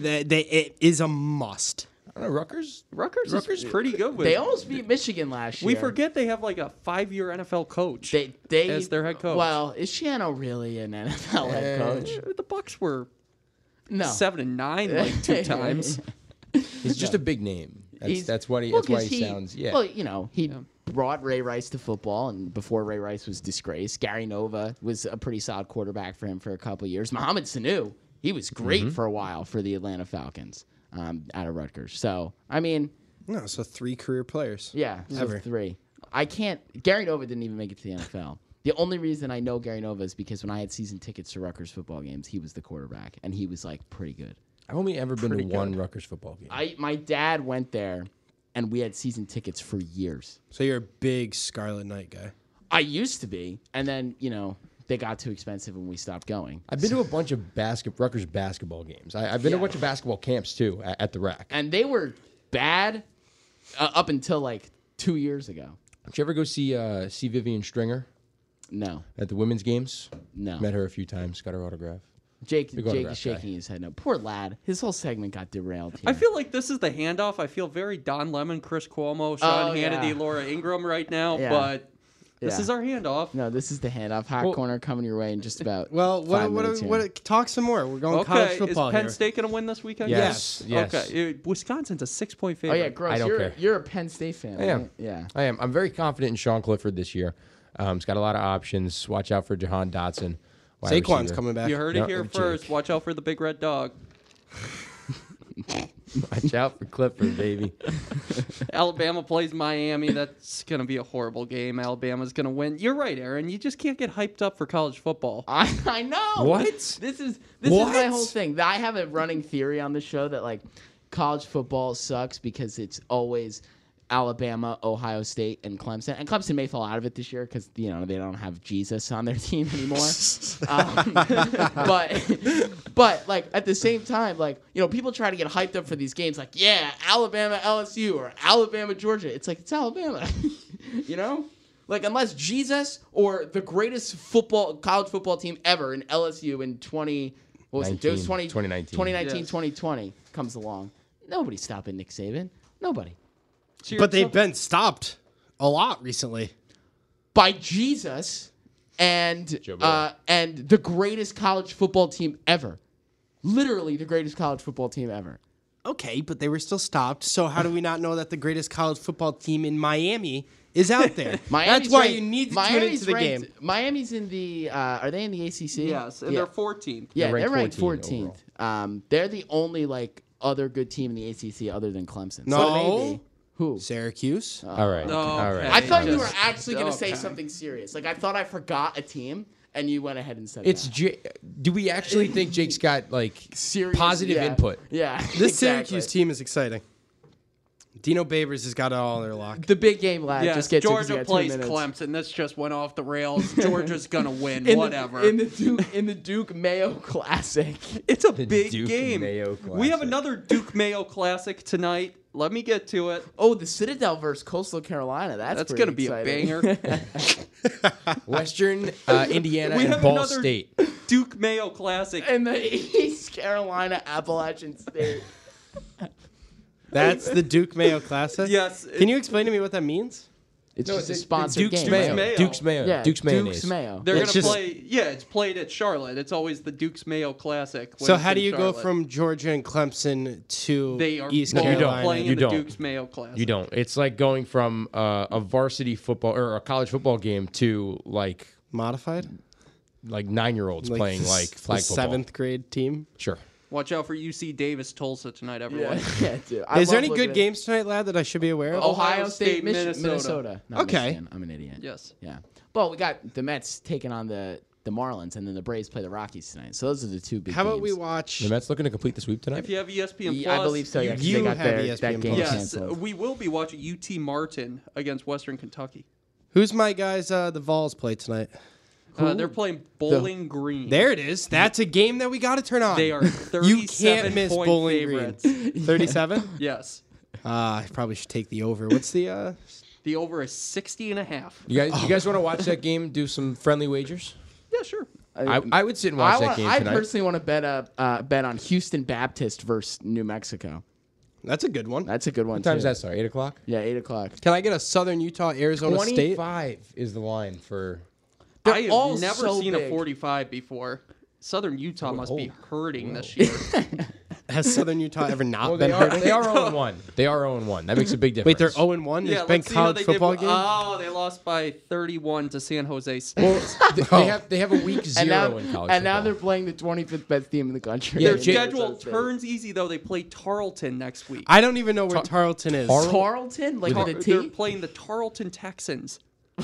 It is a must. I don't know, Rutgers Rutgers is pretty good with They almost beat Michigan last year. We forget they have like a 5-year NFL coach They as their head coach. Well, is Shiano really an NFL head coach? The Bucks were No. 7-9 like 2 times. He's just a big name. That's why he sounds. Yeah. Well, he brought Ray Rice to football, and before Ray Rice was disgraced, Gary Nova was a pretty solid quarterback for him for a couple of years. Mohamed Sanu, he was great for a while for the Atlanta Falcons out of Rutgers. So, I mean, No, so 3 career players. yeah, so Ever. 3. Gary Nova didn't even make it to the NFL. The only reason I know Gary Nova is because when I had season tickets to Rutgers football games, he was the quarterback, and he was like pretty good. I've only ever been to one Rutgers football game. My dad went there, and we had season tickets for years. So you're a big Scarlet Knight guy. I used to be, and then they got too expensive and we stopped going. I've been to a bunch of Rutgers basketball games. I've been to a bunch of basketball camps too at the RAC. And they were bad up until like 2 years ago. Did you ever go see Vivian Stringer No, at the women's games? no. Met her a few times. Got her autograph. Jake autograph is shaking his head no. Poor lad. His whole segment got derailed here. I feel like this is the handoff. I feel very Don Lemon, Chris Cuomo, Sean Hannity, yeah. Laura Ingraham right now, Yeah. but this Yeah. is our handoff. No, this is the handoff. Hot corner coming your way in just about Well, 5 minutes here. talk some more. We're going college Okay, is football Penn here. State going to win this weekend? Yes. Okay, Wisconsin's a 6-point Oh, favorite. yeah, gross. I don't care. You're a Penn State fan, I am. right? Yeah. I am. I'm very confident in Sean Clifford this year. He's got a lot of options. Watch out for Jahan Dotson. wide Saquon's receiver. coming back. You heard Yeah, it here Jake. first. Watch out for the big red dog. Watch out for Clifford, baby. Alabama plays Miami. That's going to be a horrible game. Alabama's going to win. You're right, Aaron. You just can't get hyped up for college football. I know. What? This is my whole thing. I have a running theory on the show that like college football sucks because it's always Alabama, Ohio State, and Clemson. And Clemson may fall out of it this year because they don't have Jesus on their team anymore. But like at the same time, like people try to get hyped up for these games. Like Alabama, LSU, or Alabama, Georgia. It's like it's Alabama, Like unless Jesus or the greatest college football team ever in LSU in 2019, 2020 comes along, nobody's stopping Nick Saban. Nobody. But they've been stopped a lot recently. By Jesus and the greatest college football team ever. Literally the greatest college football team ever. Okay, but they were still stopped. So how do we not know that the greatest college football team in Miami is out there? Miami's That's why ranked- you need to tune Miami's into the ranked- game. Miami's in the are they in the ACC? Yes, and they're 14th. Yeah, They're they're ranked ranked 14th 14th. They're the only like other good team in the ACC other than Clemson. No. So maybe. Who? Syracuse. All right. No, All right. okay. I thought you were Just- actually going to say okay. something serious. Like I thought I forgot a team, and you went ahead and said It's that. do we actually think Jake's got like Serious, positive yeah. input? Yeah, This exactly. Syracuse team is exciting. Dino Babers has got it all in their lock. The big game, lad. Yes, Just get Georgia to plays 2 minutes. Clemson. This just went off the rails. Georgia's going to win. In Whatever. The, in the Duke Mayo Classic. It's a big Duke game. Mayo We have Classic. another Duke Mayo Classic tonight. Let me get to it. Oh, the Citadel versus Coastal Carolina. That's going to pretty be a exciting. banger. Western Indiana We and have Ball another State. Duke Mayo Classic. And the East Carolina Appalachian State. That's the Duke Mayo Classic? Yes. Can you explain to me what that means? It's just a it's sponsored Duke's game. Mayo. right? Mayo. Duke's Mayo. Yeah, Duke's mayonnaise. Mayo. They're going It's to just- play. Yeah, it's played at Charlotte. It's always the Duke's Mayo Classic. when So it's how in do you go Charlotte. from Georgia and Clemson to They are East both Carolina? playing You in the don't. Duke's Mayo Classic. You don't. It's like going from a varsity football or a college football game to like Modified? 9-year-olds playing the like flag the football. 7th grade team? Sure. Watch out for UC Davis Tulsa tonight, everyone. Yeah, dude. I Is there love any looking good at- games tonight, lad, that I should be aware of? Ohio State, Minnesota. Minnesota. Not Okay. Michigan. I'm an idiot. Yes. Yeah. Well, we got the Mets taking on the the Marlins, and then the Braves play the Rockies tonight. So those are the two big How about games. we watch? The Mets looking to complete the sweep tonight? If you have ESPN Yeah, Plus, I believe so. Yeah, 'cause You they got have that ESPN game Plus. Yes, canceled. we will be watching UT Martin against Western Kentucky. Who's my guys? The Vols play tonight. They're playing Bowling Green. There it is. That's a game that we got to turn on. They are You 37 can't miss point Bowling favorites. Green. 37. Yes. I probably should take the over. What's the? The over is 60.5. You guys want to watch that game? Do some friendly wagers? Yeah, sure. I would sit and watch that game I tonight. personally want to bet on Houston Baptist versus New Mexico. That's a good one. That's a good one. What time's too. that start? 8 o'clock? Yeah, 8 o'clock. Can I get a Southern Utah, Arizona State? 25 is the line for. I have all never so seen a big. 45 before. Southern Utah must be hurting this year. Has Southern Utah ever not Well, been hurting? they are 0-1. They are 0-1. That makes a big difference. Wait, they're 0-1. There's been let's see how college they football did. game. Oh, they lost by 31 to San Jose State. Well, they have a week 0 And now, in college and now football. they're playing the 25th best team in the country. Yeah, Their Jay- schedule turns easy, though. They play Tarleton next week. I don't even know where Tarleton is. Tarleton, like with a They're T. playing the Tarleton Texans.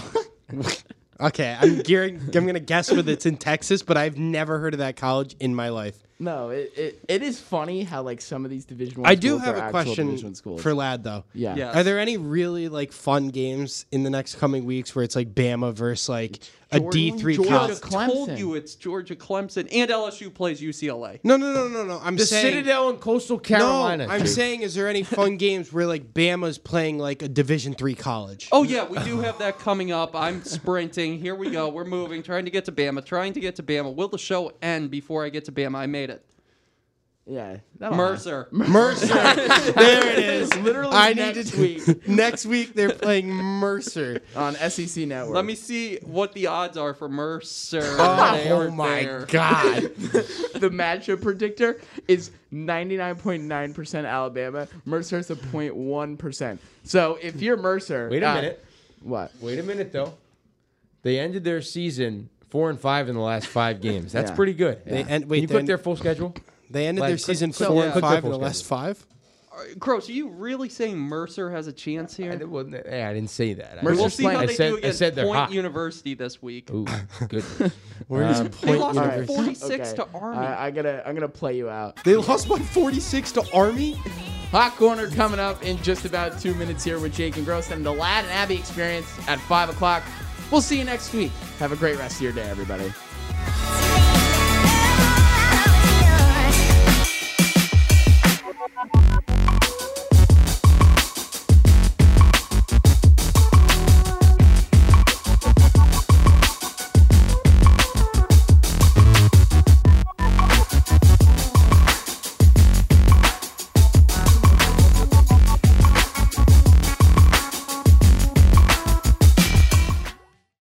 Okay, I'm gonna guess whether it's in Texas, but I've never heard of that college in my life. No, it is funny how like some of these Division 1 I do schools have are a actual question Division schools. for Lad though. Yeah. Yeah. Are there any really like fun games in the next coming weeks where it's like Bama versus like a D3 Georgia college? Clemson. Told you it's Georgia Clemson and LSU plays UCLA. No. I'm the saying Citadel and Coastal Carolina. No, I'm saying, is there any fun games where like Bama's playing like a Division 3 college? Oh, yeah, we do have that coming up. I'm sprinting. Here we go. We're moving, trying to get to Bama. Will the show end before I get to Bama? I made it. Yeah. that'll Mercer. Mercer. There it is. Literally I next needed week. Next week they're playing Mercer. on SEC Network. Let me see what the odds are for Mercer. They Oh aren't my there. god. The matchup predictor is 99.9% Alabama. Mercer's a 0.1%. So if you're Mercer, Wait a minute. What? Wait a minute, though. They ended their season 4-5 in the last 5 games. That's Yeah. pretty good. They end- Can wait, you they click end- their full schedule? They ended Like, their click- season click- 4 yeah, and click 5 their in the full last 5. Gross, are you really saying Mercer has a chance here? I didn't say that. Mercer's We'll see playing- how I they said- do I against said they're Point hot. University this week. Ooh, good. Where is They Point lost All by right. University? 46 to Army. I'm gonna play you out. They lost by 46 to Army? Hot Corner coming up in just about 2 minutes here with Jake and Gross and the Lad and Abby Experience at 5 o'clock. We'll see you next week. Have a great rest of your day, everybody.